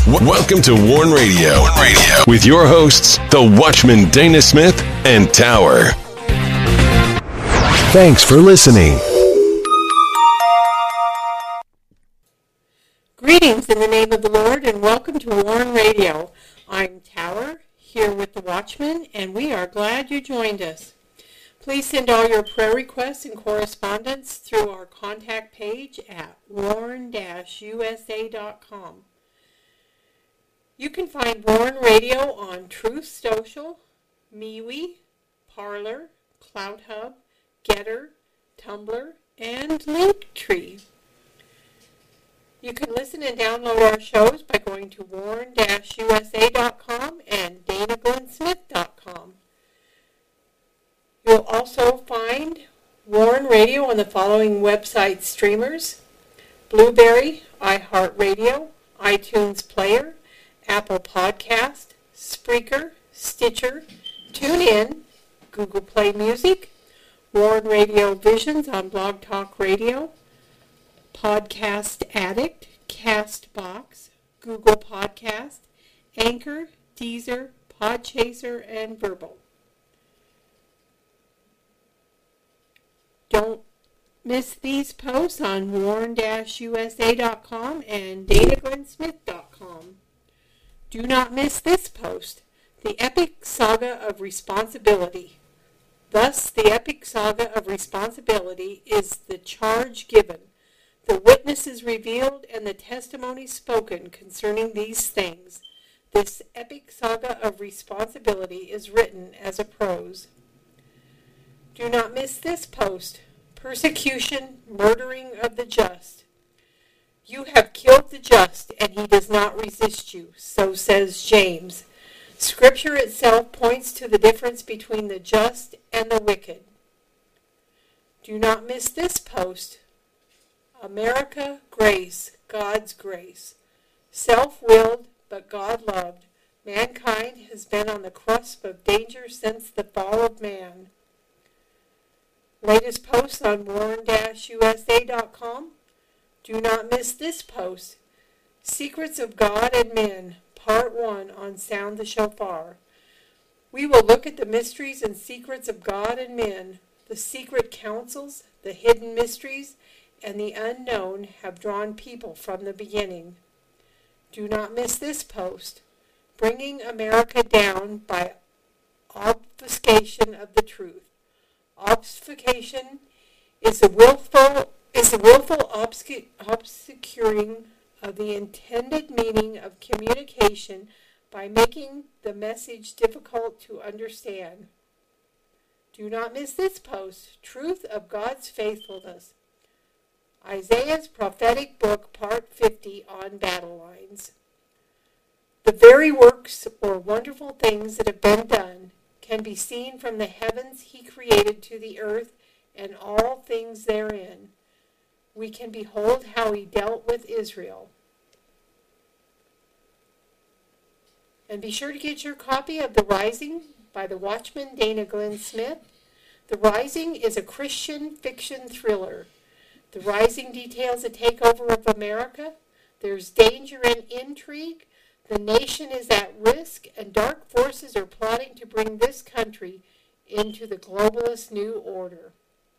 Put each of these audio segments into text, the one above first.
Welcome to Warn Radio with your hosts, the Watchman Dana Smith and Tower. Thanks for listening. Greetings in the name of the Lord and welcome to Warn Radio. I'm Tower, here with the Watchman, and we are glad you joined us. Please send all your prayer requests and correspondence through our contact page at warn-usa.com. You can find Warn Radio on Truth Social, MeWe, Parler, CloutHub, Getter, Tumblr, and Linktree. You can listen and download our shows by going to warn-usa.com and danaglennsmith.com. You'll also find Warn Radio on the following website streamers: Blueberry, iHeartRadio, iTunes Player, Apple Podcast, Spreaker, Stitcher, TuneIn, Google Play Music, Warn Radio Visions on Blog Talk Radio, Podcast Addict, CastBox, Google Podcast, Anchor, Deezer, Podchaser, and Verbal. Don't miss these posts on warn-usa.com and danaglennsmith.com. Do not miss this post, The Epic Saga of Responsibility. Thus, the epic saga of responsibility is the charge given, the witnesses revealed, and the testimony spoken concerning these things. This epic saga of responsibility is written as a prose. Do not miss this post, Persecution, Murdering of the Just. You have killed the just, and he does not resist you, so says James. Scripture itself points to the difference between the just and the wicked. Do not miss this post, America, Grace, God's Grace. Self-willed, but God-loved, mankind has been on the cusp of danger since the fall of man. Latest posts on warn-usa.com. Do not miss this post, Secrets of God and Men, Part 1 on Sound the Shofar. We will look at the mysteries and secrets of God and men. The secret counsels, the hidden mysteries, and the unknown have drawn people from the beginning. Do not miss this post, Bringing America Down by Obfuscation of the Truth. Obfuscation is the willful obscuring of the intended meaning of communication by making the message difficult to understand. Do not miss this post, Truth of God's Faithfulness. Isaiah's prophetic book, Part 50 on battle lines. The very works or wonderful things that have been done can be seen from the heavens he created to the earth and all things therein. We can behold how he dealt with Israel. And be sure to get your copy of The Rising by the Watchman Dana Glenn Smith. The Rising is a Christian fiction thriller. The Rising details a takeover of America. There's danger and intrigue. The nation is at risk, and dark forces are plotting to bring this country into the globalist new order.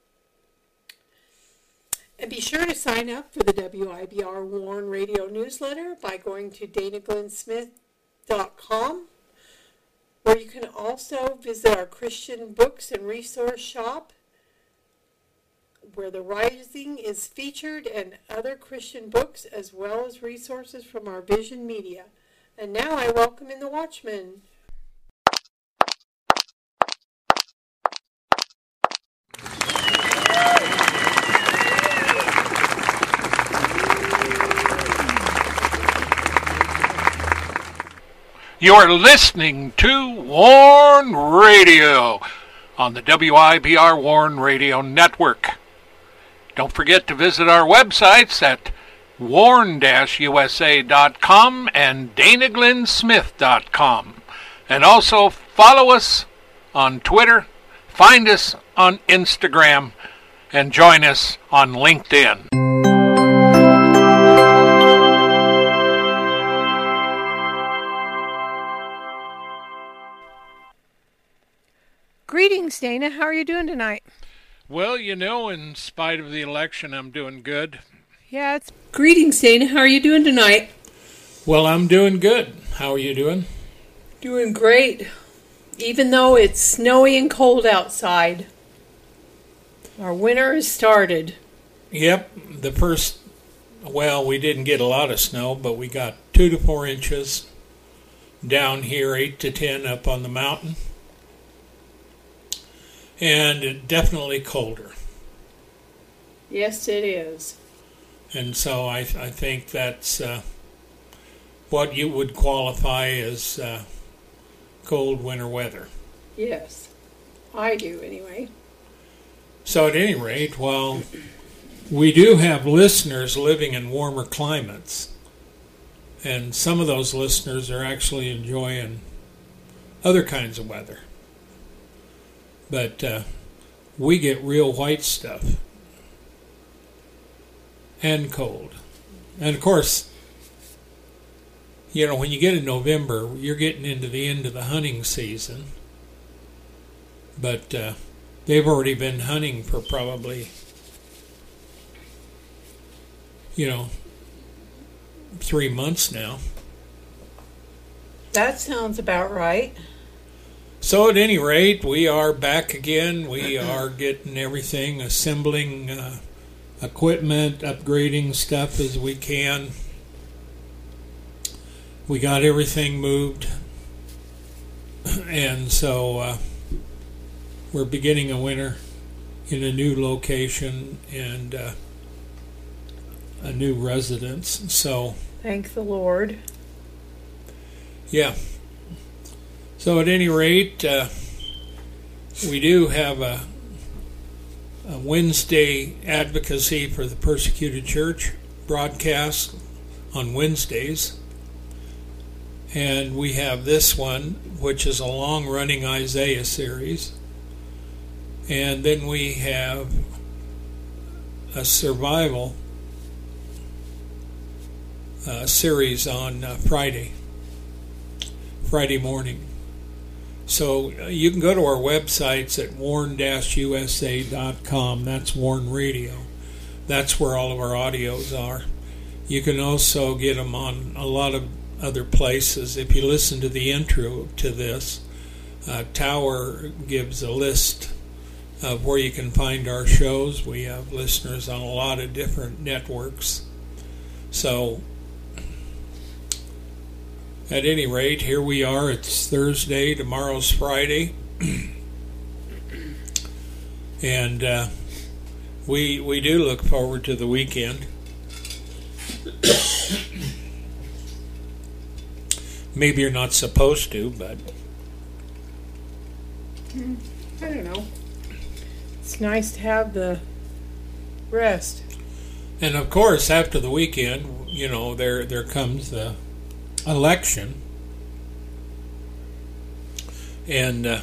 And be sure to sign up for the WIBR Warn Radio newsletter by going to danaglennsmith.com, where you can also visit our Christian books and resource shop, where The Rising is featured, and other Christian books, as well as resources from our Vision Media. And now I welcome in the Watchman. You're listening to Warn Radio on the WIBR Warn Radio Network. Don't forget to visit our websites at warn-usa.com and danaglennsmith.com. And also follow us on Twitter, find us on Instagram, and join us on LinkedIn. Greetings, Dana. How are you doing tonight? Well, in spite of the election, I'm doing good. Yeah, it's... Greetings, Dana. How are you doing tonight? Well, I'm doing good. How are you doing? Doing great. Even though it's snowy and cold outside. Our winter has started. Yep, we didn't get a lot of snow, but we got 2 to 4 inches. Down here, 8 to 10 up on the mountain. And definitely colder. Yes, it is. And so I think that's what you would qualify as cold winter weather. Yes, I do anyway. So at any rate, while we do have listeners living in warmer climates, and some of those listeners are actually enjoying other kinds of weather, but we get real white stuff and cold. And of course, when you get in November, you're getting into the end of the hunting season. But they've already been hunting for probably, 3 months now. That sounds about right. So at any rate, we are back again. We are getting everything, assembling equipment, upgrading stuff as we can. We got everything moved. And so we're beginning a winter in a new location and a new residence. So thank the Lord. Yeah. So at any rate, we do have a Wednesday advocacy for the persecuted church broadcast on Wednesdays. And we have this one, which is a long-running Isaiah series. And then we have a survival series on Friday morning. So you can go to our websites at warn-usa.com. That's Warn Radio. That's where all of our audios are. You can also get them on a lot of other places. If you listen to the intro to this, Tower gives a list of where you can find our shows. We have listeners on a lot of different networks. So at any rate, here we are. It's Thursday. Tomorrow's Friday. And we do look forward to the weekend. Maybe you're not supposed to, but... I don't know. It's nice to have the rest. And of course, after the weekend, there comes the election. And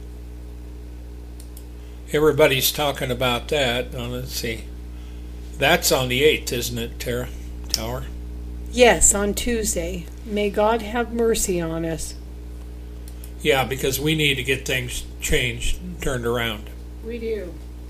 everybody's talking about that. Let's see. That's on the 8th, isn't it, Tower? Yes, on Tuesday. May God have mercy on us. Yeah, because we need to get things changed, turned around. We do.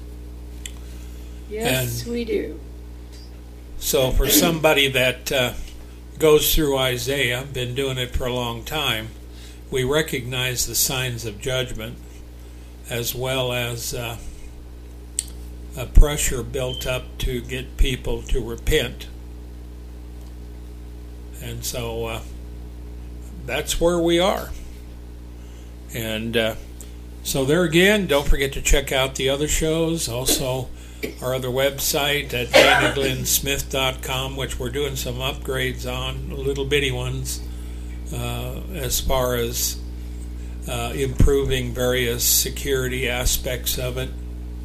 Yes, we do. So for somebody that goes through Isaiah, been doing it for a long time, we recognize the signs of judgment as well as a pressure built up to get people to repent. And so that's where we are. And so there again, don't forget to check out the other shows. Also, our other website at DanaGlynnSmith.com, which we're doing some upgrades on, little bitty ones, as far as improving various security aspects of it.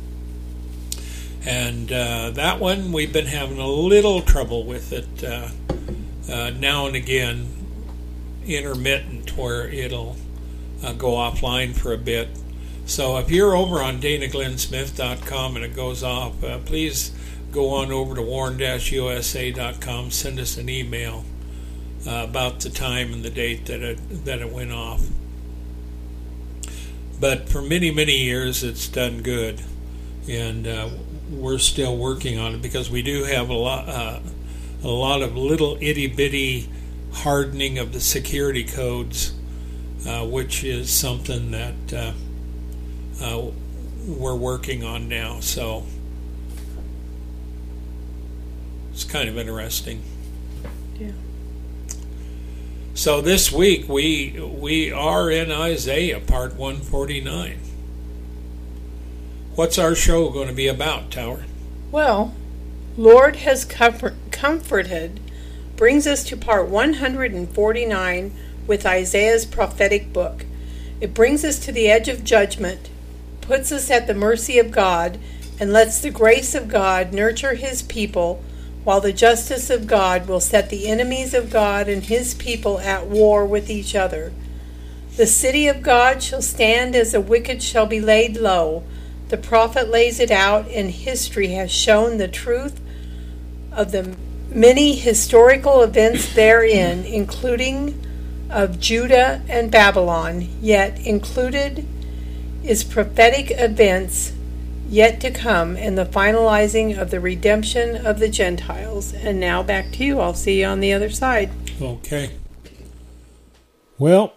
And that one, we've been having a little trouble with it now and again, intermittent, where it'll go offline for a bit. So if you're over on DanaGlynnSmith.com and it goes off, please go on over to warn-usa.com, send us an email about the time and the date that it went off. But for many, many years, it's done good. And we're still working on it because we do have a lot of little itty-bitty hardening of the security codes, which is something that we're working on now. So it's kind of interesting. Yeah. So this week we are in Isaiah, part 149. What's our show going to be about, Tower? Well, Lord has comforted brings us to part 149 with Isaiah's prophetic book. It brings us to the edge of judgment, puts us at the mercy of God, and lets the grace of God nurture his people, while the justice of God will set the enemies of God and his people at war with each other. The city of God shall stand as the wicked shall be laid low. The prophet lays it out, and history has shown the truth of the many historical events therein, including of Judah and Babylon, yet included is prophetic events yet to come and the finalizing of the redemption of the Gentiles. And now back to you. I'll see you on the other side. Okay. Well,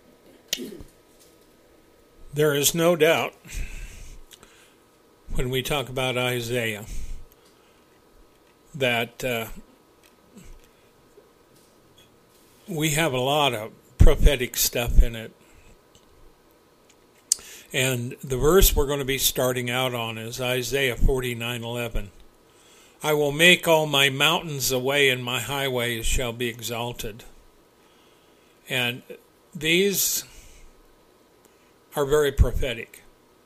there is no doubt when we talk about Isaiah that we have a lot of prophetic stuff in it. And the verse we're going to be starting out on is Isaiah 49:11. I will make all my mountains a way, and my highways shall be exalted. And these are very prophetic.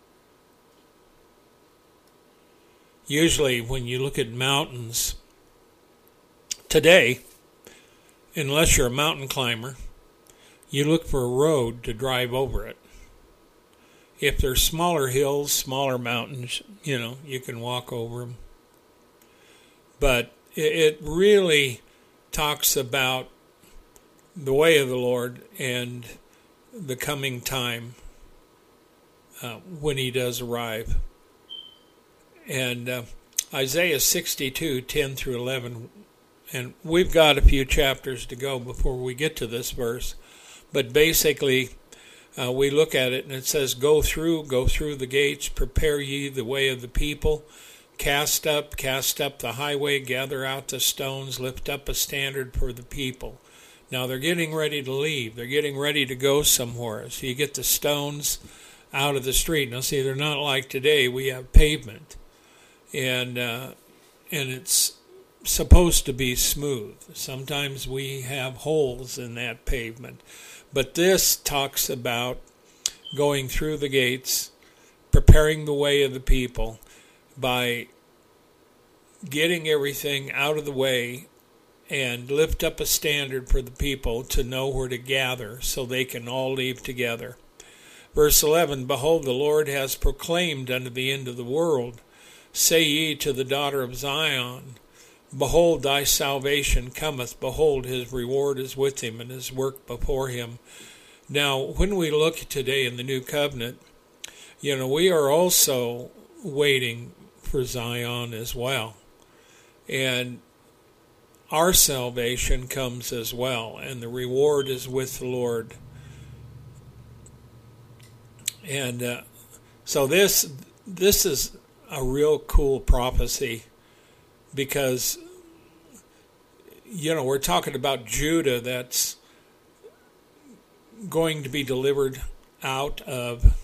Usually when you look at mountains today, unless you're a mountain climber, you look for a road to drive over it. If there's smaller hills, smaller mountains, you can walk over them. But it really talks about the way of the Lord and the coming time when he does arrive. And Isaiah 62:10 through 11, and we've got a few chapters to go before we get to this verse, but basically we look at it and it says, go through the gates, prepare ye the way of the people, cast up the highway, gather out the stones, lift up a standard for the people. Now they're getting ready to leave. They're getting ready to go somewhere. So you get the stones out of the street. Now see, they're not like today. We have pavement. And it's supposed to be smooth. Sometimes we have holes in that pavement. But this talks about going through the gates, preparing the way of the people by getting everything out of the way and lift up a standard for the people to know where to gather so they can all leave together. Verse 11, behold, the Lord has proclaimed unto the end of the world, say ye to the daughter of Zion, behold, thy salvation cometh. Behold, his reward is with him, and his work before him. Now, when we look today in the New Covenant, we are also waiting for Zion as well. And our salvation comes as well, and the reward is with the Lord. And so this is a real cool prophecy, because we're talking about Judah that's going to be delivered out of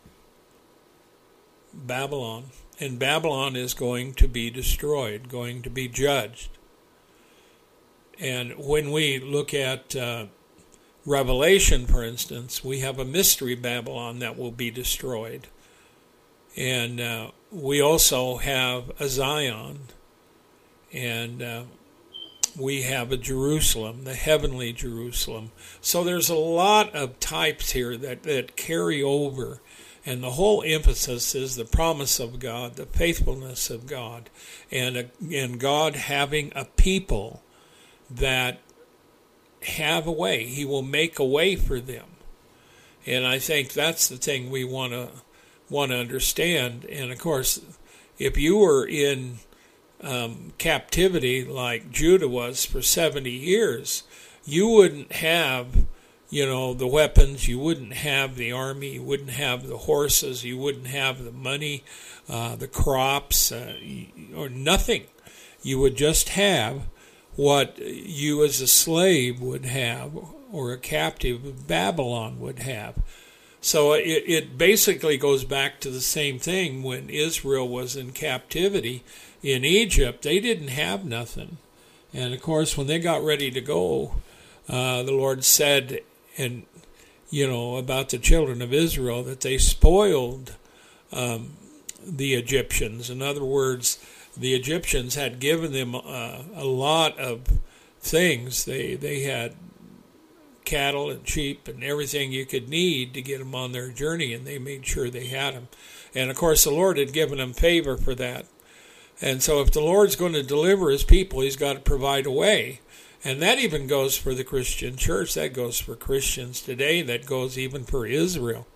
Babylon, and Babylon is going to be destroyed, going to be judged. And when we look at Revelation, for instance, we have a mystery Babylon that will be destroyed. And we also have a Zion, and we have a Jerusalem, the heavenly Jerusalem. So there's a lot of types here that carry over, and the whole emphasis is the promise of God, the faithfulness of God, and God having a people that have a way. He will make a way for them. And I think that's the thing we want to understand. And of course, if you were in captivity like Judah was for 70 years, you wouldn't have, the weapons, you wouldn't have the army, you wouldn't have the horses, you wouldn't have the money, the crops, or nothing. You would just have what you as a slave would have, or a captive of Babylon would have. So it basically goes back to the same thing when Israel was in captivity in Egypt. They didn't have nothing. And of course, when they got ready to go, the Lord said, about the children of Israel, that they spoiled the Egyptians. In other words, the Egyptians had given them a lot of things. They had cattle and sheep and everything you could need to get them on their journey, and they made sure they had them. And of course, the Lord had given them favor for that. And so if the Lord's going to deliver his people, he's got to provide a way. And that even goes for the Christian church. That goes for Christians today. That goes even for Israel.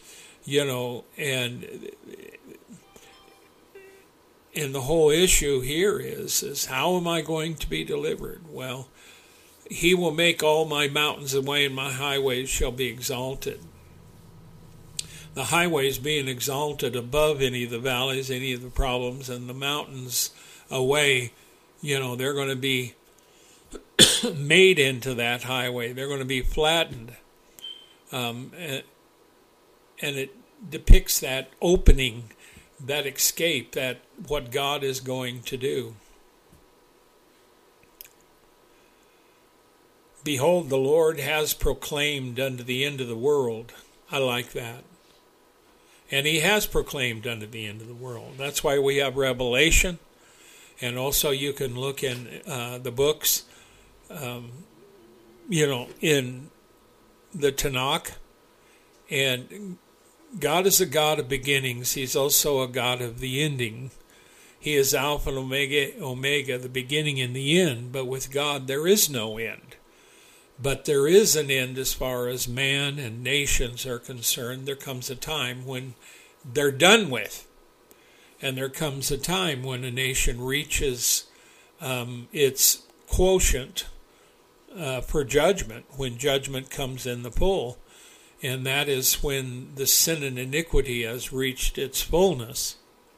And the whole issue here is how am I going to be delivered? Well, he will make all my mountains a way, and my highways shall be exalted. The highways being exalted above any of the valleys, any of the problems, and the mountains away, they're going to be made into that highway. They're going to be flattened. And it depicts that opening, that escape, that what God is going to do. Behold, the Lord has proclaimed unto the end of the world. I like that. And he has proclaimed unto the end of the world. That's why we have Revelation. And also you can look in the books, in the Tanakh. And God is a God of beginnings. He's also a God of the ending. He is Alpha and Omega, the beginning and the end. But with God, there is no end. But there is an end as far as man and nations are concerned. There comes a time when they're done with. And there comes a time when a nation reaches its quotient for judgment, when judgment comes in the full. And that is when the sin and iniquity has reached its fullness.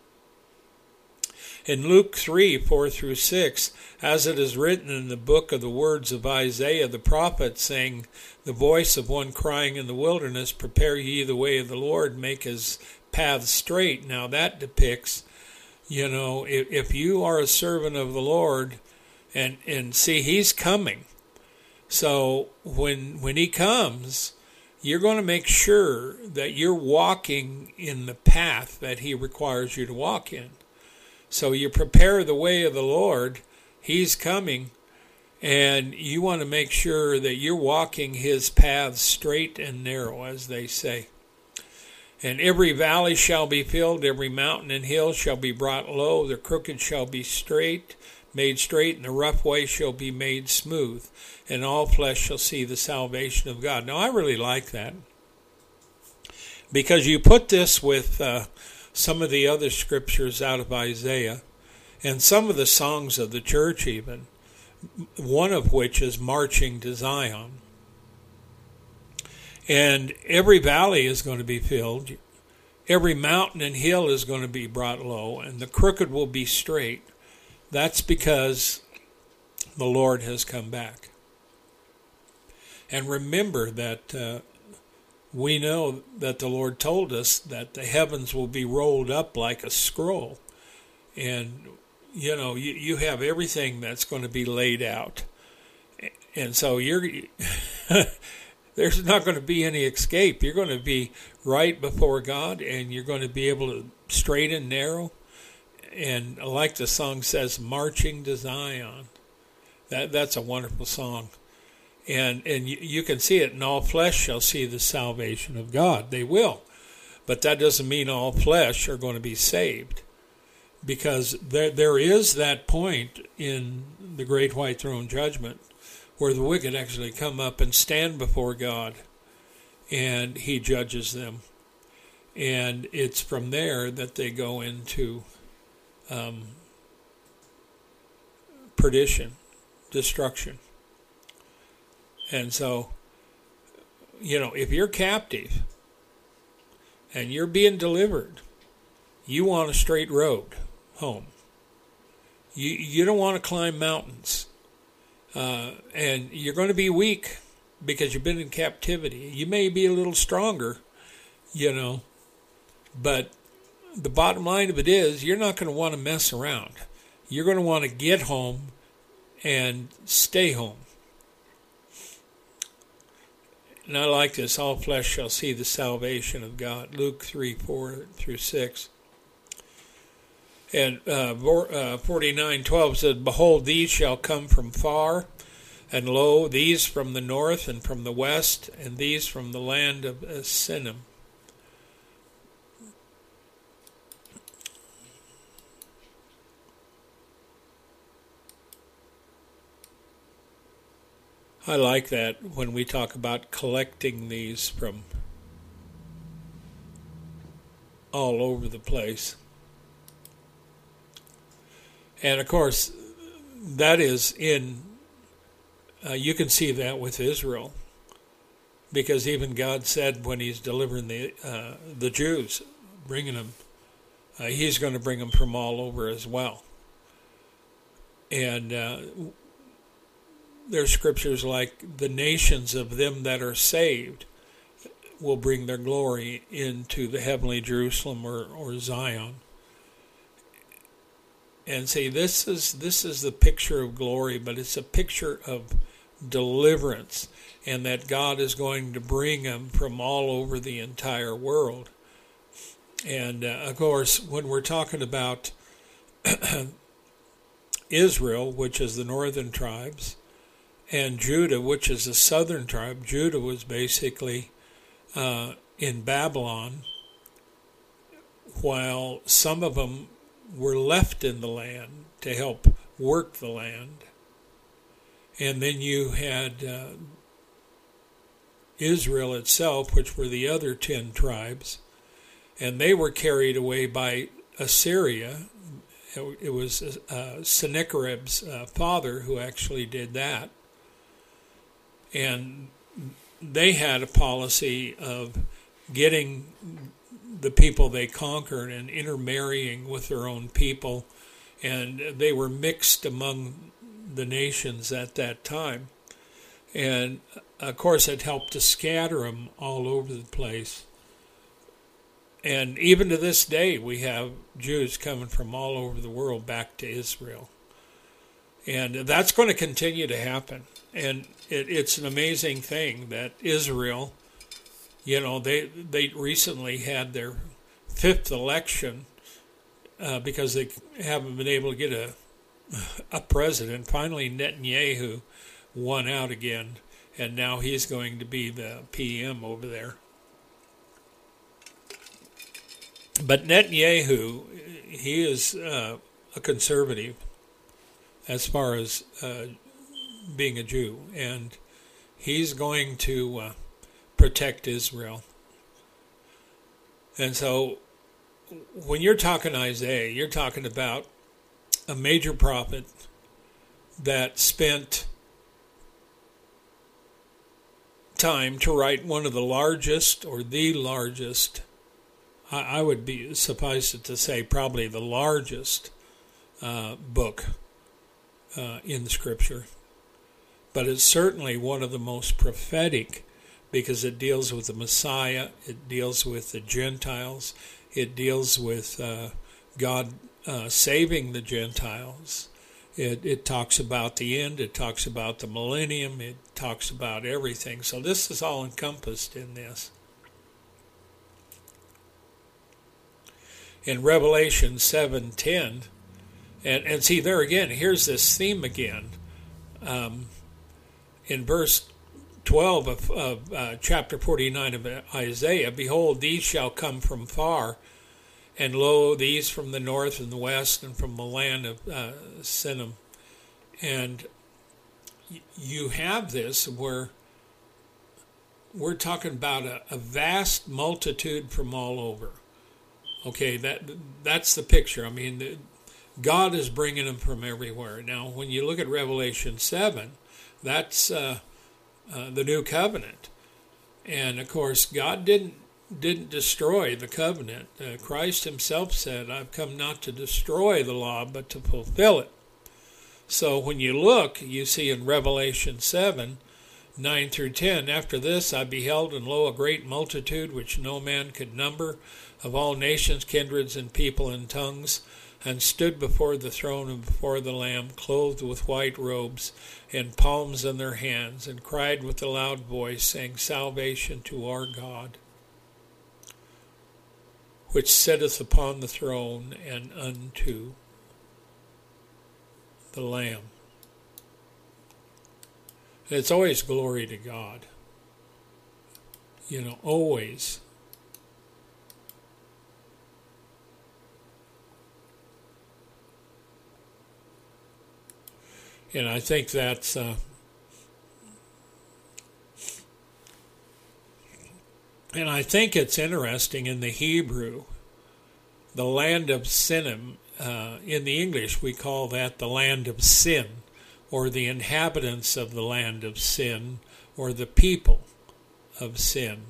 In Luke 3, 4-6, as it is written in the book of the words of Isaiah the prophet, saying, the voice of one crying in the wilderness, prepare ye the way of the Lord, make his path straight. Now that depicts, if you are a servant of the Lord, and see, he's coming. So when he comes, you're going to make sure that you're walking in the path that he requires you to walk in. So you prepare the way of the Lord. He's coming, and you want to make sure that you're walking his paths straight and narrow, as they say. And every valley shall be filled, every mountain and hill shall be brought low, the crooked shall be made straight, and the rough way shall be made smooth, and all flesh shall see the salvation of God. Now, I really like that, because you put this with some of the other scriptures out of Isaiah, and some of the songs of the church even, one of which is Marching to Zion. And every valley is going to be filled, every mountain and hill is going to be brought low, and the crooked will be straight. That's because the Lord has come back. And remember that we know that the Lord told us that the heavens will be rolled up like a scroll. And, you have everything that's going to be laid out. And so there's not going to be any escape. You're going to be right before God, and you're going to be able to straight and narrow. And like the song says, Marching to Zion. That's a wonderful song. And you can see it, and all flesh shall see the salvation of God. They will. But that doesn't mean all flesh are going to be saved. Because there is that point in the Great White Throne Judgment where the wicked actually come up and stand before God. and he judges them. And it's from there that they go into perdition, destruction. And so, if you're captive and you're being delivered, you want a straight road home. You don't want to climb mountains. And you're going to be weak because you've been in captivity. You may be a little stronger, but the bottom line of it is you're not going to want to mess around. You're going to want to get home and stay home. And I like this, all flesh shall see the salvation of God, Luke 3:4-6. And 49:12 says, Behold, these shall come from far, and lo, these from the north and from the west, and these from the land of Sinim. I like that when we talk about collecting these from all over the place. And of course, that is you can see that with Israel, because even God said when He's delivering the Jews, bringing them, He's going to bring them from all over as well. And there's scriptures like the nations of them that are saved will bring their glory into the heavenly Jerusalem or Zion. And see, this is the picture of glory, but it's a picture of deliverance, and that God is going to bring them from all over the entire world. And of course, when we're talking about Israel, which is the northern tribes, and Judah, which is the southern tribe, Judah was basically in Babylon, while some of them were left in the land to help work the land. And then you had Israel itself, which were the other 10 tribes, and they were carried away by Assyria. It was Sennacherib's father who actually did that. And they had a policy of getting the people they conquered and intermarrying with their own people, and they were mixed among the nations at that time. And of course it helped to scatter them all over the place. And even to this day we have Jews coming from all over the world back to Israel. And that's going to continue to happen. And it's an amazing thing that Israel, they recently had their 5th election because they haven't been able to get a president. Finally, Netanyahu won out again, and now he's going to be the PM over there. But Netanyahu, he is a conservative as far as being a Jew, and he's going to protect Israel. And so when you're talking Isaiah, you're talking about a major prophet that spent time to write one of the largest, or the largest, I would be suffice it to say probably the largest book in the Scripture. But it's certainly one of the most prophetic, because it deals with the Messiah, it deals with the Gentiles, it deals with God saving the Gentiles. It talks about the end, it talks about the millennium, it talks about everything. So this is all encompassed in this. In Revelation 7:10, and see there again, here's this theme again. In verse 12 of chapter 49 of Isaiah, Behold, these shall come from far, and lo, these from the north and the west, and from the land of Sinim. And you have this where we're talking about a vast multitude from all over. Okay, that's the picture. I mean, God is bringing them from everywhere. Now, when you look at Revelation 7, that's the new covenant. And, of course, God didn't destroy the covenant. Christ himself said, I've come not to destroy the law, but to fulfill it. So when you look, you see in Revelation 7, 9 through 10, after this I beheld, and lo, a great multitude which no man could number, of all nations, kindreds, and people, and tongues, and stood before the throne and before the Lamb, clothed with white robes, and palms in their hands, and cried with a loud voice, saying, Salvation to our God, which sitteth upon the throne, and unto the Lamb. And it's always glory to God. Always. And I think that's and I think it's interesting in the Hebrew, the land of Sinim. In the English, we call that the land of sin, or the inhabitants of the land of sin, or the people of sin.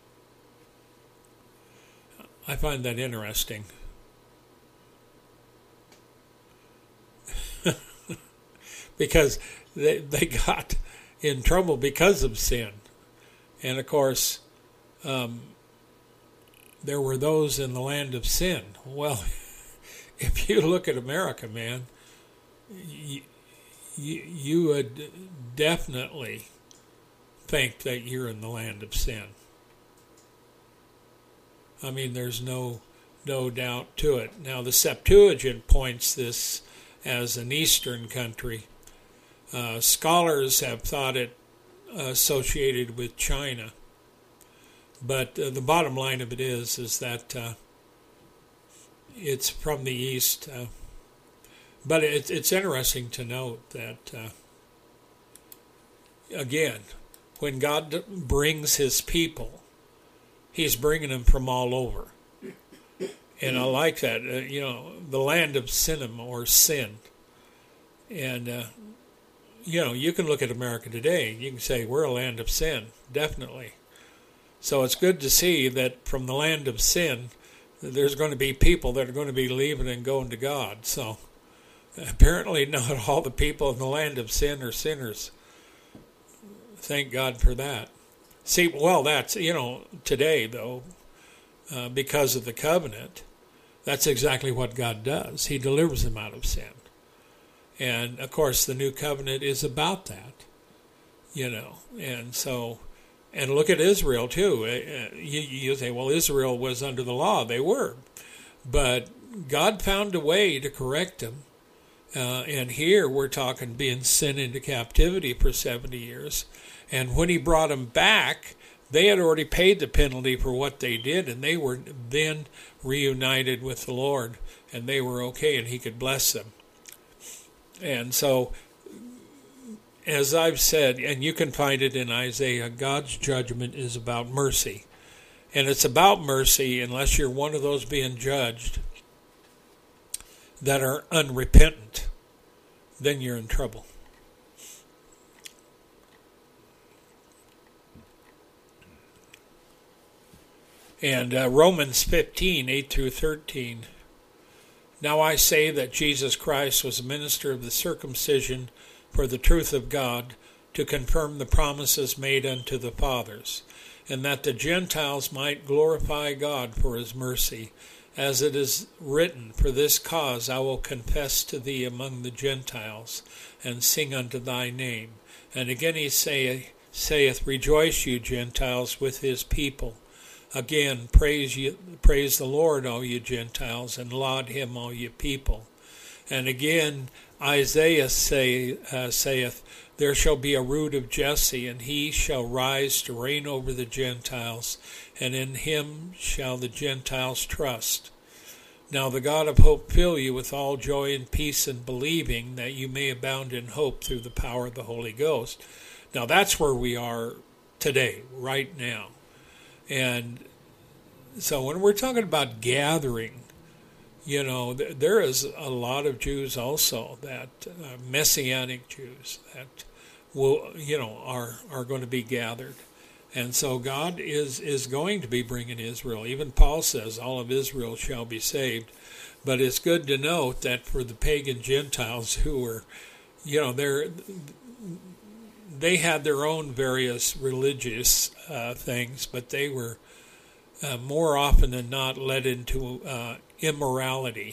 I find that interesting. Because they got in trouble because of sin. And of course, there were those in the land of sin. Well, if you look at America, man, you would definitely think that you're in the land of sin. I mean, there's no doubt to it. Now, the Septuagint points this as an Eastern country. Scholars have thought it associated with China. But the bottom line of it is that it's from the East. But it's interesting to note that, again, when God brings his people, he's bringing them from all over. And I like that, the land of Sinim, or sin. And, you can look at America today, and you can say, we're a land of sin, definitely. So it's good to see that from the land of sin, there's going to be people that are going to be leaving and going to God. So apparently not all the people in the land of sin are sinners. Thank God for that. See, well, that's, today, though, because of the covenant, that's exactly what God does. He delivers them out of sin. And, of course, the new covenant is about that, And so, and look at Israel, too. You say, well, Israel was under the law. They were. But God found a way to correct them. And here we're talking being sent into captivity for 70 years. And when he brought them back, they had already paid the penalty for what they did, and they were then reunited with the Lord, and they were okay, and he could bless them. And so, as I've said, and you can find it in Isaiah, God's judgment is about mercy. And it's about mercy unless you're one of those being judged that are unrepentant. Then you're in trouble. And Romans 15, 8 through 13. Now I say that Jesus Christ was a minister of the circumcision for the truth of God, to confirm the promises made unto the fathers, and that the Gentiles might glorify God for his mercy. As it is written, for this cause I will confess to thee among the Gentiles, and sing unto thy name. And again he saith, Rejoice, you Gentiles, with his people. Again, praise the Lord, all you Gentiles, and laud him, all you people. And again, Isaiah saith, There shall be a root of Jesse, and he shall rise to reign over the Gentiles, and in him shall the Gentiles trust. Now the God of hope fill you with all joy and peace in believing, that you may abound in hope through the power of the Holy Ghost. Now that's where we are today, right now. And so when we're talking about gathering, there is a lot of Jews also that Messianic Jews that will, are going to be gathered. And so God is going to be bringing Israel. Even Paul says all of Israel shall be saved. But it's good to note that for the pagan Gentiles who were, they had their own various religious things, but they were more often than not led into immorality.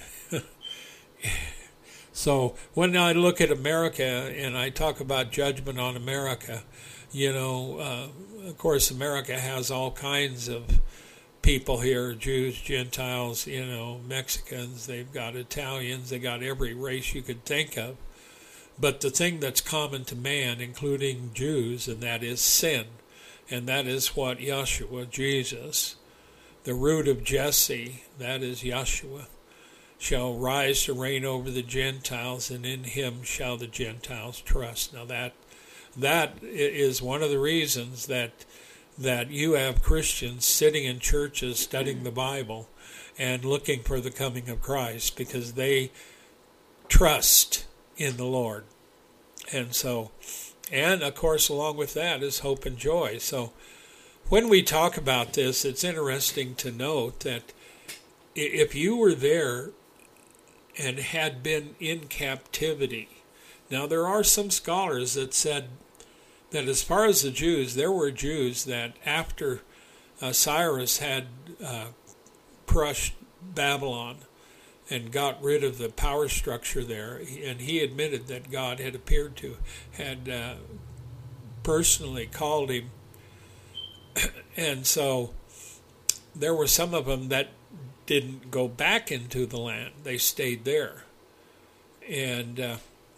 So when I look at America and I talk about judgment on America, of course America has all kinds of people here, Jews, Gentiles, Mexicans, they've got Italians, they got every race you could think of. But the thing that's common to man, including Jews, and that is sin. And that is what Yeshua, Jesus, the root of Jesse, that is Yeshua, shall rise to reign over the Gentiles, and in him shall the Gentiles trust. Now that is one of the reasons that you have Christians sitting in churches studying the Bible and looking for the coming of Christ, because they trust in the Lord. And so, and of course along with that is hope and joy. So when we talk about this, it's interesting to note that if you were there and had been in captivity, now there are some scholars that said that as far as the Jews, there were Jews that after Cyrus had crushed Babylon and got rid of the power structure there, and he admitted that God had appeared to, had personally called him. And so there were some of them that didn't go back into the land. They stayed there. And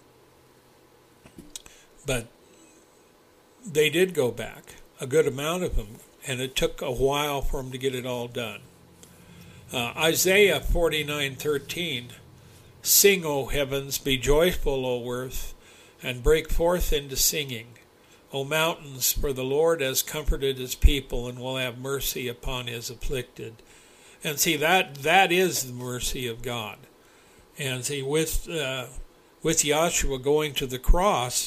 but they did go back, a good amount of them, and it took a while for them to get it all done. Isaiah 49:13, "Sing, O heavens, be joyful, O earth, and break forth into singing. O mountains, for the Lord has comforted his people and will have mercy upon his afflicted." And see, that is the mercy of God. And see, with Yahshua going to the cross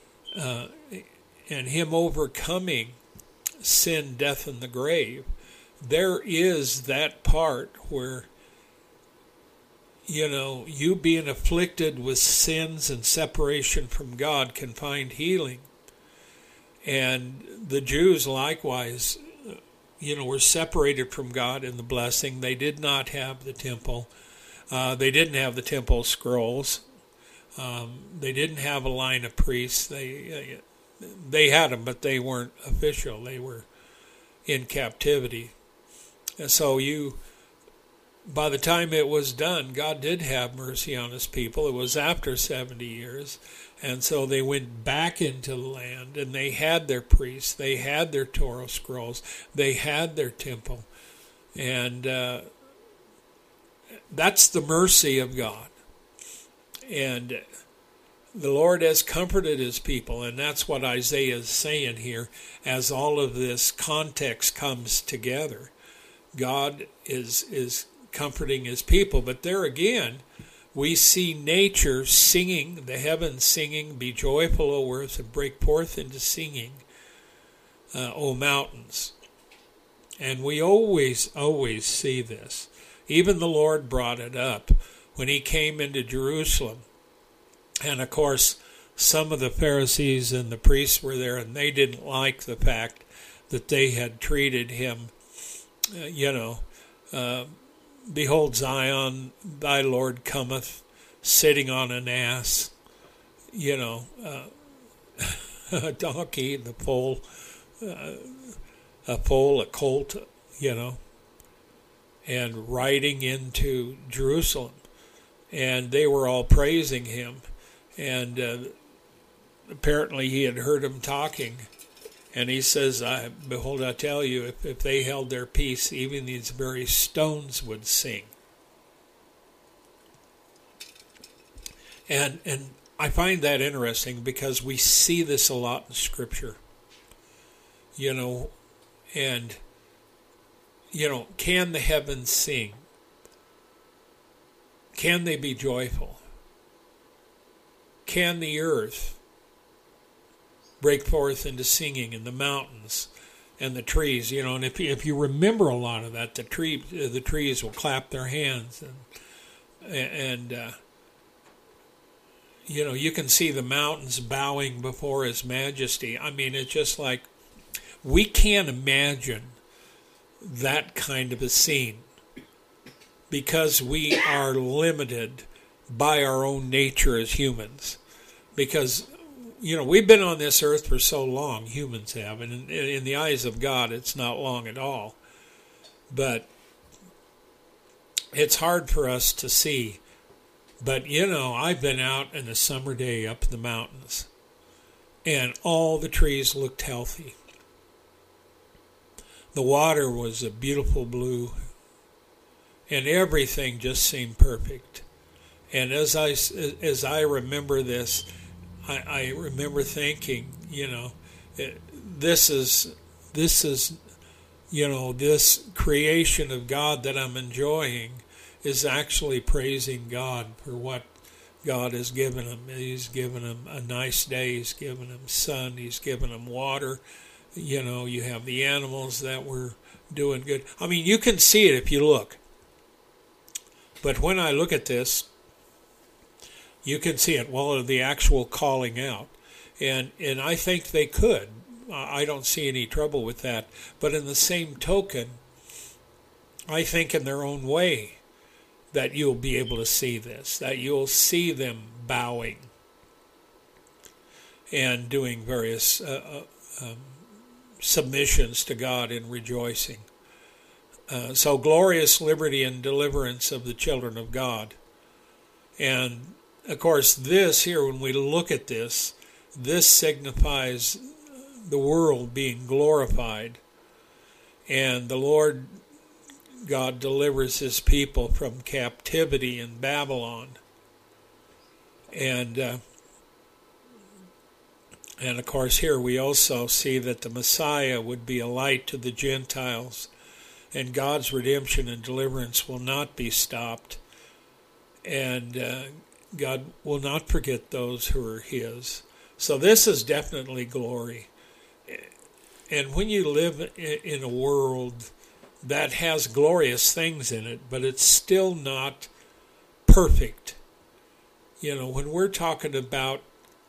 and him overcoming sin, death, and the grave, there is that part where, you being afflicted with sins and separation from God can find healing. And the Jews likewise, were separated from God in the blessing. They did not have the temple. They didn't have the temple scrolls. They didn't have a line of priests. They had them, but they weren't official. They were in captivity. And so by the time it was done, God did have mercy on his people. It was after 70 years. And so they went back into the land, and they had their priests. They had their Torah scrolls. They had their temple. And that's the mercy of God. And the Lord has comforted his people, and that's what Isaiah is saying here as all of this context comes together. God is comforting his people. But there again, we see nature singing, the heavens singing, "Be joyful, O earth, and break forth into singing, O mountains." And we always see this. Even the Lord brought it up when he came into Jerusalem. And of course, some of the Pharisees and the priests were there, and they didn't like the fact that they had treated him, "Behold, Zion, thy Lord cometh, sitting on an ass," a donkey, the foal, a colt, and riding into Jerusalem. And they were all praising him. And apparently he had heard them talking. And he says, "Behold, I tell you, if they held their peace, even these very stones would sing." And I find that interesting because we see this a lot in Scripture. And, can the heavens sing? Can they be joyful? Can the earth break forth into singing, and the mountains and the trees? And if you remember a lot of that, the trees will clap their hands, and you can see the mountains bowing before His majesty. I mean, it's just like we can't imagine that kind of a scene because we are limited by our own nature as humans. Because, we've been on this earth for so long, humans have, and in the eyes of God, it's not long at all. But it's hard for us to see. But, I've been out in a summer day up in the mountains, and all the trees looked healthy. The water was a beautiful blue, and everything just seemed perfect. And as I remember this, I remember thinking, this is this creation of God that I'm enjoying is actually praising God for what God has given him. He's given him a nice day. He's given him sun. He's given him water. You have the animals that were doing good. I mean, you can see it if you look. But when I look at this, you can see it. Well, the actual calling out. And I think they could. I don't see any trouble with that. But in the same token, I think in their own way that you'll be able to see this, that you'll see them bowing and doing various submissions to God and rejoicing. So glorious liberty and deliverance of the children of God. And of course this here, when we look at this signifies the world being glorified, and the Lord God delivers His people from captivity in Babylon. And of course here we also see that the Messiah would be a light to the Gentiles, and God's redemption and deliverance will not be stopped, and God will not forget those who are His. So this is definitely glory. And when you live in a world that has glorious things in it, but it's still not perfect, when we're talking about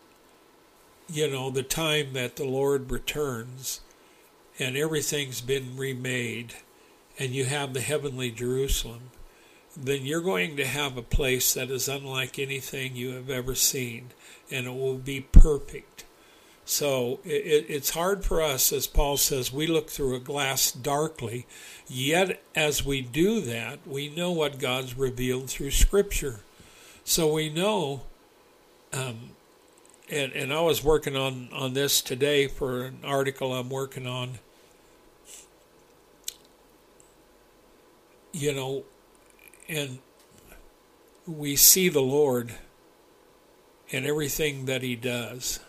the time that the Lord returns and everything's been remade and you have the heavenly Jerusalem, then you're going to have a place that is unlike anything you have ever seen, and it will be perfect. So it's hard for us, as Paul says, we look through a glass darkly, yet as we do that, we know what God's revealed through Scripture. So we know, and I was working on this today for an article I'm working on, and we see the Lord and everything that He does.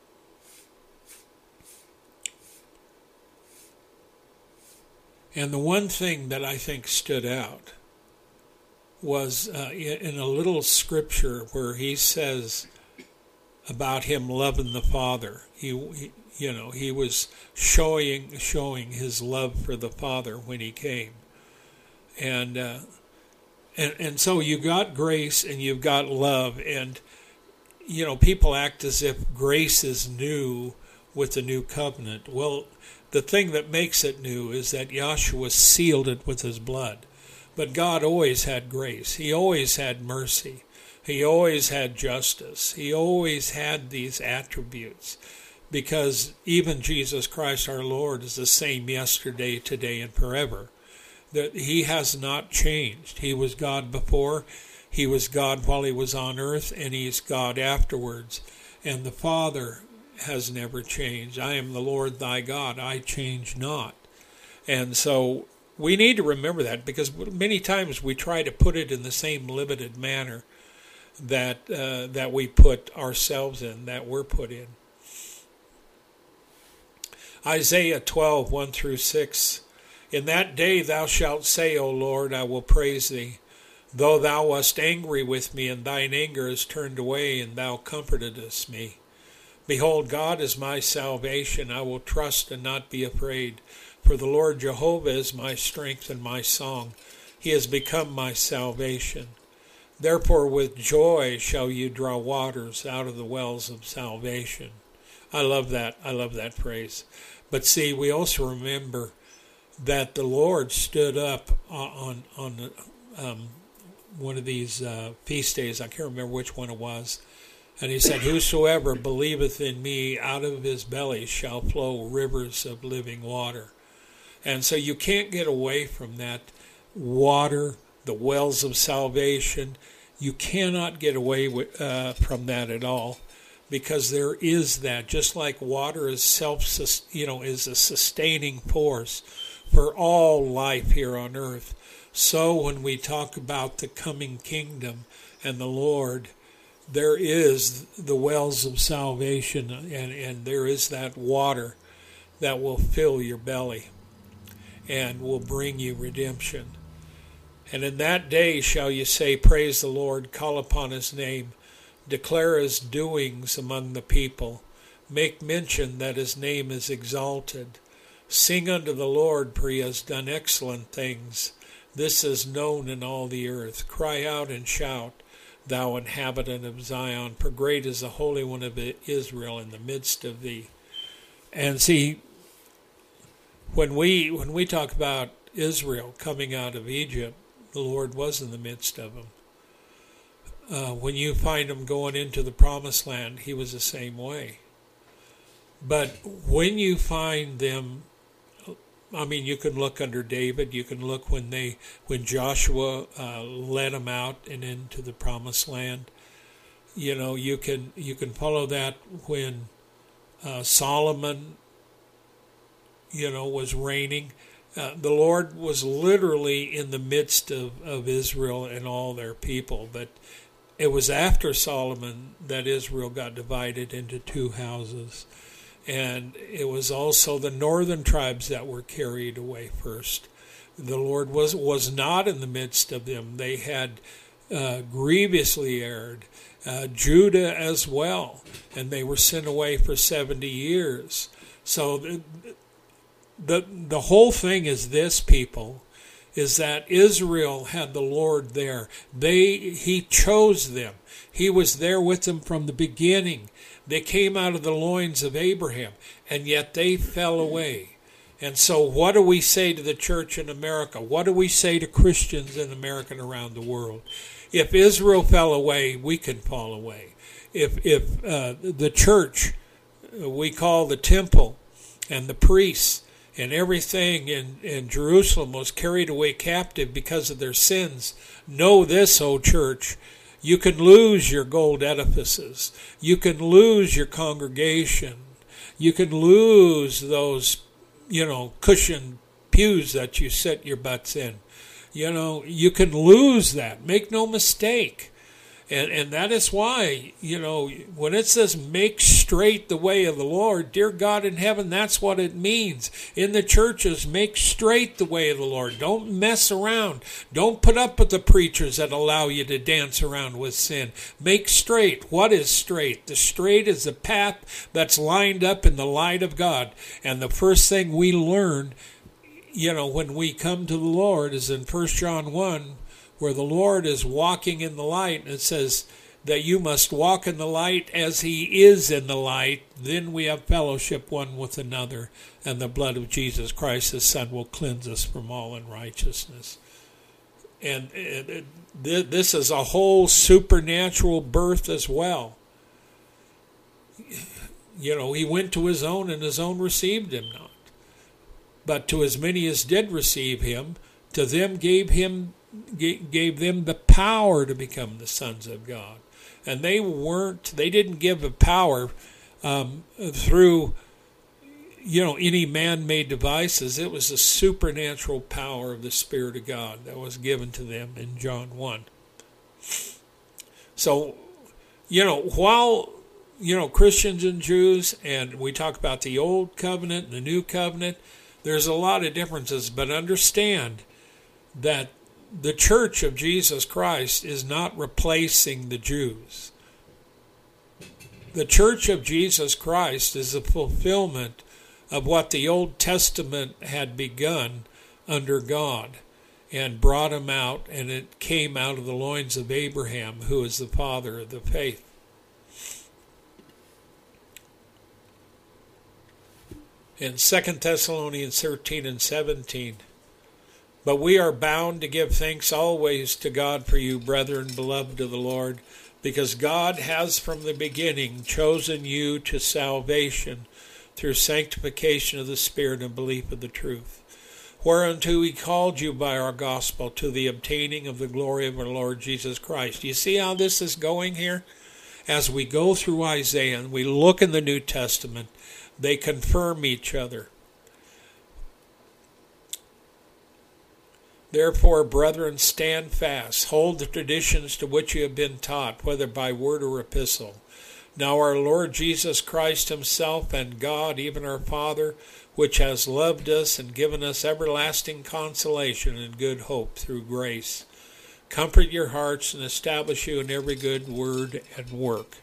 And the one thing that I think stood out was in a little scripture where He says about Him loving the Father. He was showing His love for the Father when He came. And so you've got grace and you've got love, and people act as if grace is new with the new covenant. Well, the thing that makes it new is that Yahshua sealed it with His blood. But God always had grace. He always had mercy. He always had justice. He always had these attributes, because even Jesus Christ our Lord is the same yesterday, today, and forever. That He has not changed. He was God before, He was God while He was on earth, and He's God afterwards. And the Father has never changed. I am the Lord thy God, I change not. And so we need to remember that, because many times we try to put it in the same limited manner that we put ourselves in, that we're put in. Isaiah 12, 1 through 6. In that day thou shalt say, O Lord, I will praise thee. Though thou wast angry with me, and thine anger is turned away, and thou comfortedst me. Behold, God is my salvation. I will trust and not be afraid. For the Lord Jehovah is my strength and my song. He has become my salvation. Therefore with joy shall you draw waters out of the wells of salvation. I love that. I love that phrase. But see, we also remember that the Lord stood up on one of these feast days. I can't remember which one it was. And he said, whosoever believeth in me, out of his belly shall flow rivers of living water. And so you can't get away from that water, the wells of salvation. You cannot get away from that at all, because there is that. Just like water is is a sustaining force for all life here on earth. So when we talk about the coming kingdom and the Lord, there is the wells of salvation, and there is that water that will fill your belly and will bring you redemption. And in that day shall you say, praise the Lord, call upon his name, declare his doings among the people, make mention that his name is exalted. Sing unto the Lord, for he has done excellent things. This is known in all the earth. Cry out and shout, thou inhabitant of Zion, for great is the Holy One of Israel in the midst of thee. And see, when we talk about Israel coming out of Egypt, the Lord was in the midst of them. When you find them going into the Promised Land, he was the same way. But when you find them, I mean, you can look under David. You can look when Joshua led them out and into the Promised Land. You know, you can follow that when Solomon, was reigning. The Lord was literally in the midst of Israel and all their people. But it was after Solomon that Israel got divided into two houses. And it was also the northern tribes that were carried away first. The Lord was not in the midst of them. They had grievously erred. Judah as well. And they were sent away for 70 years. So the whole thing is this, people, is that Israel had the Lord there. He chose them. He was there with them from the beginning. They came out of the loins of Abraham, and yet they fell away. And so what do we say to the church in America? What do we say to Christians in America and around the world? If Israel fell away, we can fall away. If the church, we call the temple and the priests and everything in Jerusalem was carried away captive because of their sins, know this, O church, you can lose your gold edifices. You can lose your congregation. You can lose those, cushioned pews that you sit your butts in. You can lose that. Make no mistake. And that is why, when it says make straight the way of the Lord, dear God in heaven, that's what it means. In the churches, make straight the way of the Lord. Don't mess around. Don't put up with the preachers that allow you to dance around with sin. Make straight. What is straight? The straight is the path that's lined up in the light of God. And the first thing we learn, when we come to the Lord is in 1 John 1, where the Lord is walking in the light, and it says that you must walk in the light as he is in the light. Then we have fellowship one with another, and the blood of Jesus Christ, his Son, will cleanse us from all unrighteousness. And this is a whole supernatural birth as well. He went to his own, and his own received him not. But to as many as did receive him, to them gave them the power to become the sons of God. And they didn't give the power through, any man-made devices. It was the supernatural power of the Spirit of God that was given to them in John 1. So, while Christians and Jews, and we talk about the Old Covenant and the New Covenant. There's a lot of differences, but understand that the Church of Jesus Christ is not replacing the Jews. The Church of Jesus Christ is a fulfillment of what the Old Testament had begun under God and brought him out, and it came out of the loins of Abraham, who is the father of the faith. In 2 Thessalonians 13 and 17, but we are bound to give thanks always to God for you, brethren, beloved of the Lord, because God has from the beginning chosen you to salvation through sanctification of the Spirit and belief of the truth, whereunto he called you by our gospel to the obtaining of the glory of our Lord Jesus Christ. You see how this is going here? As we go through Isaiah and we look in the New Testament, they confirm each other. Therefore, brethren, stand fast, hold the traditions to which you have been taught, whether by word or epistle. Now our Lord Jesus Christ himself and God, even our Father, which has loved us and given us everlasting consolation and good hope through grace, comfort your hearts and establish you in every good word and work.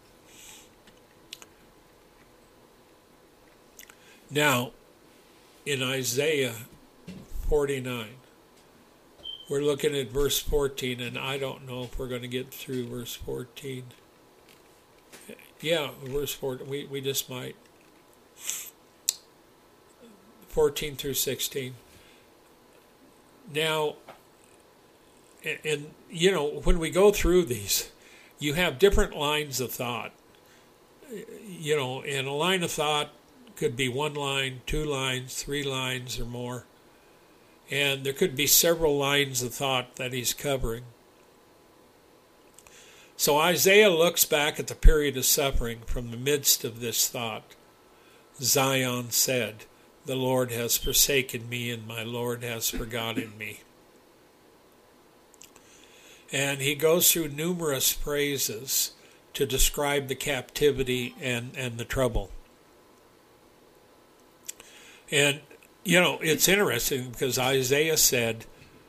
Now, in Isaiah 49, we're looking at verse 14, and I don't know if we're going to get through verse 14. Yeah, verse 14, we just might. 14 through 16. Now, and when we go through these, you have different lines of thought. And a line of thought could be one line, 2 lines, 3 lines or more. And there could be several lines of thought that he's covering. So Isaiah looks back at the period of suffering from the midst of this thought. Zion said, the Lord has forsaken me and my Lord has forgotten me. And he goes through numerous phrases to describe the captivity and the trouble. And it's interesting because Isaiah said,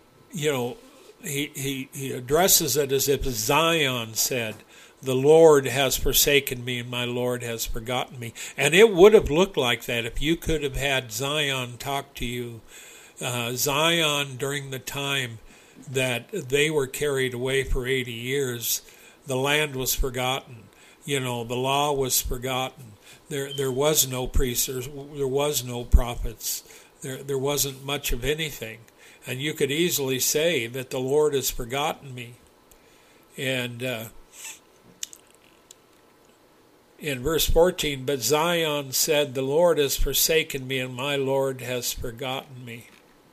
he addresses it as if Zion said, the Lord has forsaken me and my Lord has forgotten me. And it would have looked like that if you could have had Zion talk to you. Zion, during the time that they were carried away for 80 years, the land was forgotten. The law was forgotten. There was no priests, there was no prophets. There wasn't much of anything. And you could easily say that the Lord has forgotten me. And in verse 14, but Zion said, the Lord has forsaken me and my Lord has forgotten me.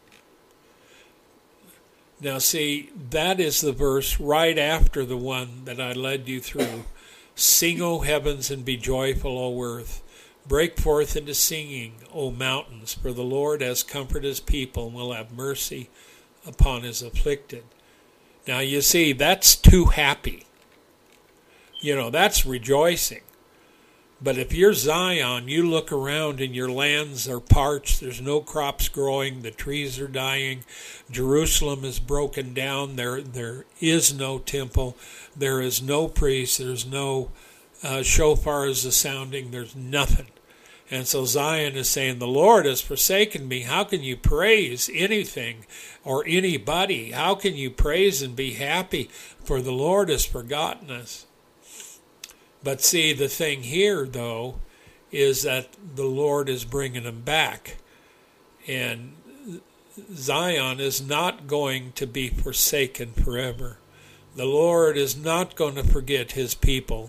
Now see, that is the verse right after the one that I led you through. Sing, O heavens, and be joyful, O earth. Break forth into singing, O mountains, for the Lord has comforted his people and will have mercy upon his afflicted. Now you see, that's too happy. That's rejoicing. But if you're Zion, you look around and your lands are parched, there's no crops growing, the trees are dying, Jerusalem is broken down, there is no temple, there is no priest, there's no shofars sounding, there's nothing. And so Zion is saying, the Lord has forsaken me. How can you praise anything or anybody? How can you praise and be happy? For the Lord has forgotten us. But see, the thing here, though, is that the Lord is bringing them back. And Zion is not going to be forsaken forever. The Lord is not going to forget his people.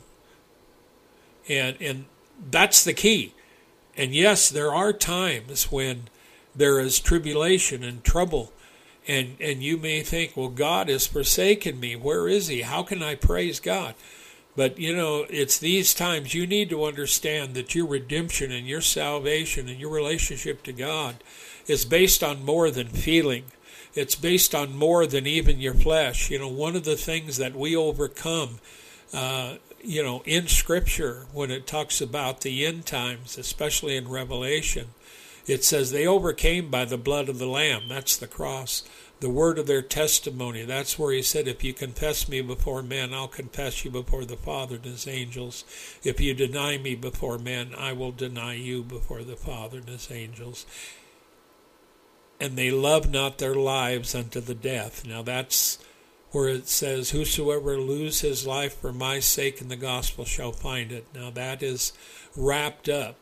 And that's the key. And yes, there are times when there is tribulation and trouble. And you may think, well, God has forsaken me. Where is he? How can I praise God? But, it's these times you need to understand that your redemption and your salvation and your relationship to God is based on more than feeling. It's based on more than even your flesh. One of the things that we overcome in Scripture, when it talks about the end times, especially in Revelation, it says they overcame by the blood of the Lamb. That's the cross. The word of their testimony. That's where he said, if you confess me before men, I'll confess you before the Father and his angels. If you deny me before men, I will deny you before the Father and his angels. And they love not their lives unto the death. Now that's where it says, whosoever lose his life for my sake in the gospel shall find it. Now that is wrapped up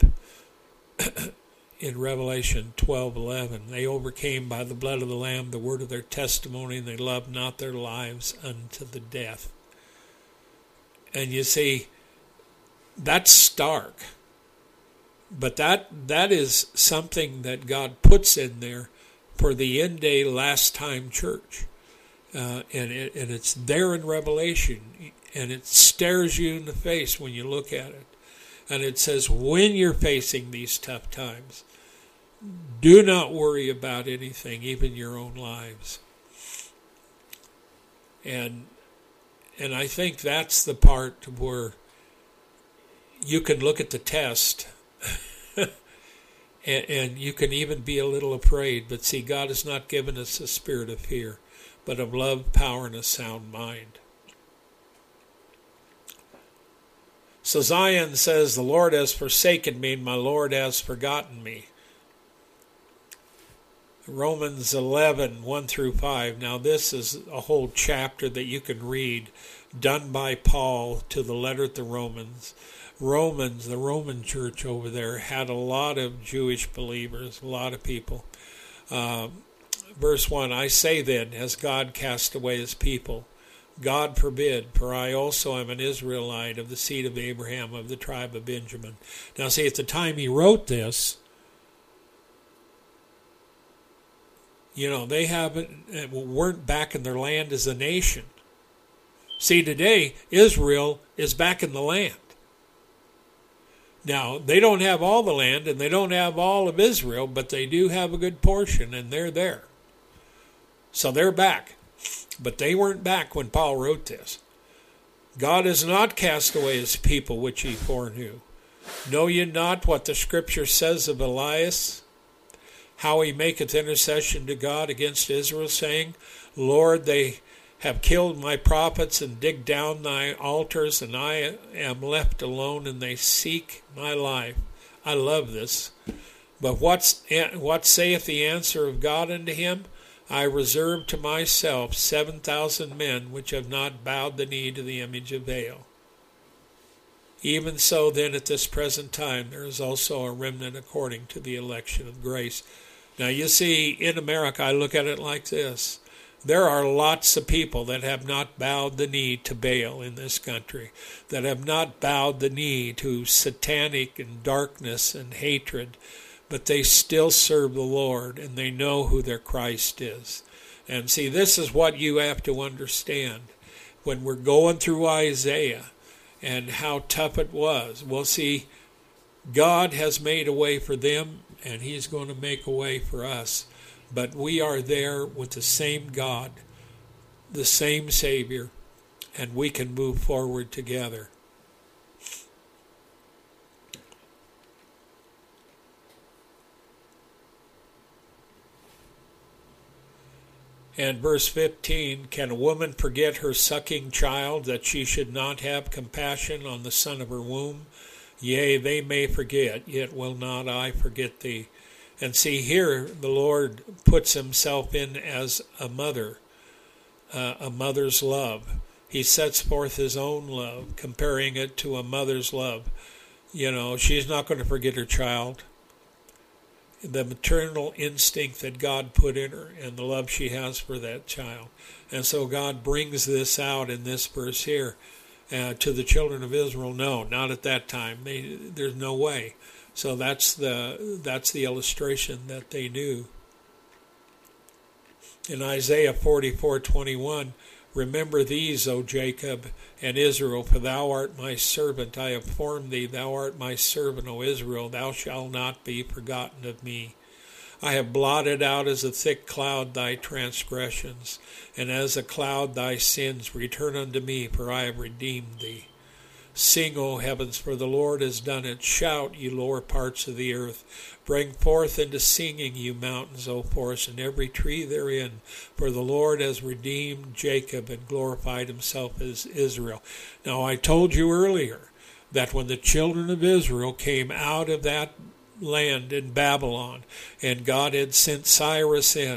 in Revelation 12:11. They overcame by the blood of the Lamb, the word of their testimony, and they loved not their lives unto the death. And you see, that's stark. But that is something that God puts in there for the end day last time church. And it's there in Revelation, and it stares you in the face when you look at it. And it says, when you're facing these tough times, do not worry about anything, even your own lives. And I think that's the part where you can look at the test and you can even be a little afraid. But see, God has not given us a spirit of fear, but of love, power, and a sound mind. So Zion says, the Lord has forsaken me, and my Lord has forgotten me. Romans 11, 1 through 5. Now this is a whole chapter that you can read, done by Paul to the letter to the Romans. The Roman church over there had a lot of Jewish believers, a lot of people. Verse 1, I say then, has God cast away his people? God forbid, for I also am an Israelite of the seed of Abraham, of the tribe of Benjamin. Now see, at the time he wrote this, they weren't back in their land as a nation. See, today, Israel is back in the land. Now, they don't have all the land, and they don't have all of Israel, but they do have a good portion, and they're there. So they're back. But they weren't back when Paul wrote this. God has not cast away his people which he foreknew. Know ye not what the Scripture says of Elias, how he maketh intercession to God against Israel, saying, Lord, they have killed my prophets and digged down thy altars, and I am left alone, and they seek my life. I love this. But what saith the answer of God unto him? I reserve to myself 7,000 men which have not bowed the knee to the image of Baal. Even so then at this present time there is also a remnant according to the election of grace. Now you see, in America I look at it like this. There are lots of people that have not bowed the knee to Baal in this country, that have not bowed the knee to satanic and darkness and hatred, but they still serve the Lord, and they know who their Christ is. And see, this is what you have to understand. When we're going through Isaiah and how tough it was, well, see, God has made a way for them, and he's going to make a way for us. But we are there with the same God, the same Savior, and we can move forward together. And verse 15, can a woman forget her sucking child, that she should not have compassion on the son of her womb? Yea, they may forget, yet will not I forget thee. And see, here the Lord puts himself in as a mother's love. He sets forth his own love, comparing it to a mother's love. She's not going to forget her child. The maternal instinct that God put in her and the love she has for that child. And so God brings this out in this verse here to the children of Israel. No, not at that time. There's no way. So that's the illustration that they knew. In Isaiah 44:21, remember these, O Jacob and Israel, for thou art my servant. I have formed thee. Thou art my servant, O Israel. Thou shalt not be forgotten of me. I have blotted out as a thick cloud thy transgressions, and as a cloud thy sins. Return unto me, for I have redeemed thee. Sing, O heavens, for the Lord has done it. Shout, ye lower parts of the earth. Bring forth into singing, you mountains, O forests, and every tree therein. For the Lord has redeemed Jacob and glorified himself as Israel. Now, I told you earlier that when the children of Israel came out of that land in Babylon, and God had sent Cyrus in,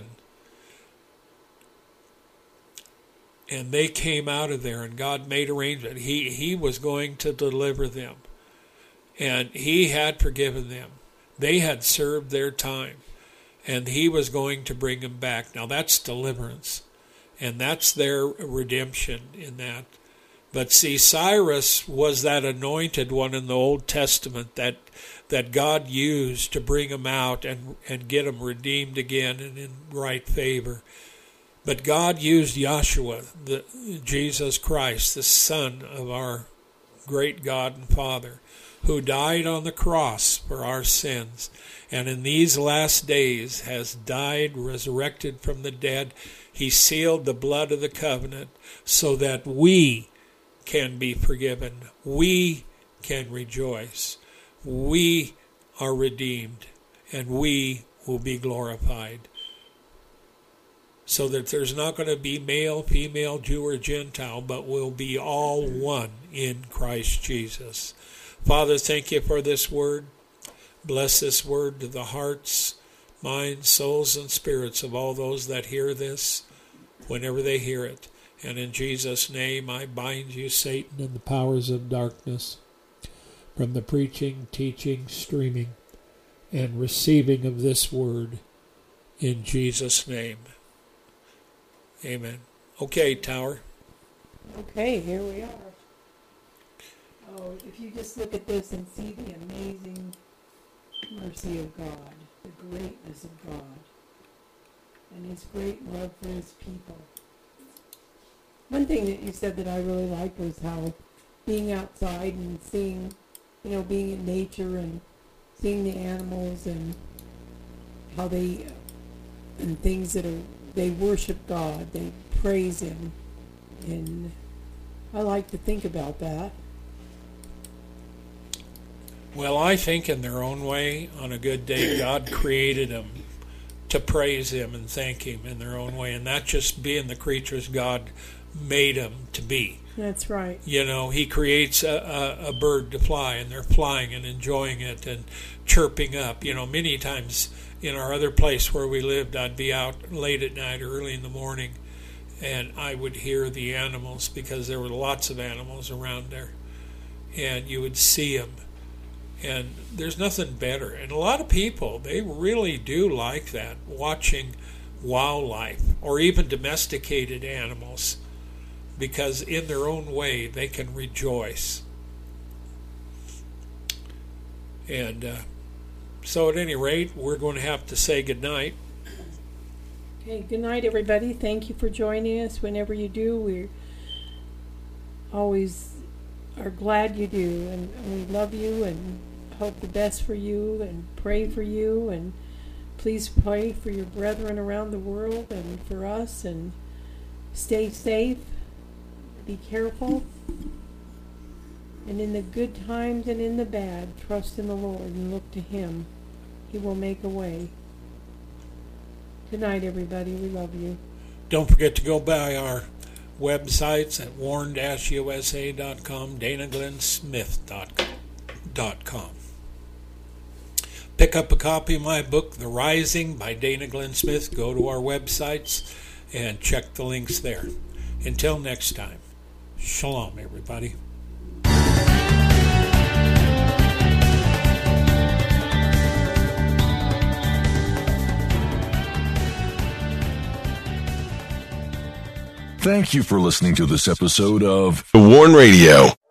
and they came out of there, and God made arrangement. He was going to deliver them, and he had forgiven them. They had served their time, and he was going to bring them back. Now that's deliverance, and that's their redemption in that. But see, Cyrus was that anointed one in the Old Testament that God used to bring them out and get them redeemed again and in right favor. But God used Yahshua, Jesus Christ, the Son of our great God and Father, who died on the cross for our sins, and in these last days has died, resurrected from the dead. He sealed the blood of the covenant so that we can be forgiven. We can rejoice. We are redeemed, and we will be glorified. So that there's not going to be male, female, Jew, or Gentile, but we'll be all one in Christ Jesus. Father, thank you for this word. Bless this word to the hearts, minds, souls, and spirits of all those that hear this whenever they hear it. And in Jesus' name, I bind you, Satan, and the powers of darkness from the preaching, teaching, streaming, and receiving of this word in Jesus' name. Amen. Okay, Tower. Okay, here we are. Oh, if you just look at this and see the amazing mercy of God, the greatness of God, and his great love for his people. One thing that you said that I really liked was how being outside and seeing, being in nature and seeing the animals and how they, and things that are, they worship God, they praise him, and I like to think about that. Well, I think in their own way, on a good day, God created them to praise him and thank him in their own way, and not just being the creatures God made them to be. That's right. He creates a bird to fly, and they're flying and enjoying it and chirping up. Many times in our other place where we lived, I'd be out late at night or early in the morning, and I would hear the animals because there were lots of animals around there, and you would see them. And there's nothing better. And a lot of people, they really do like that, watching wildlife or even domesticated animals, because in their own way they can rejoice. And so at any rate, we're going to have to say goodnight. Okay, good night, everybody. Thank you for joining us. Whenever you do, we always are glad you do, and we love you and hope the best for you and pray for you, and please pray for your brethren around the world and for us, and stay safe, be careful, and in the good times and in the bad, trust in the Lord and look to him. He will make a way. Good night, everybody. We love you. Don't forget to go by our websites at warn-usa.com, danaglennsmith.com. Pick up a copy of my book, The Rising by Dana Glenn Smith. Go to our websites and check the links there. Until next time, shalom, everybody. Thank you for listening to this episode of The Warn Radio.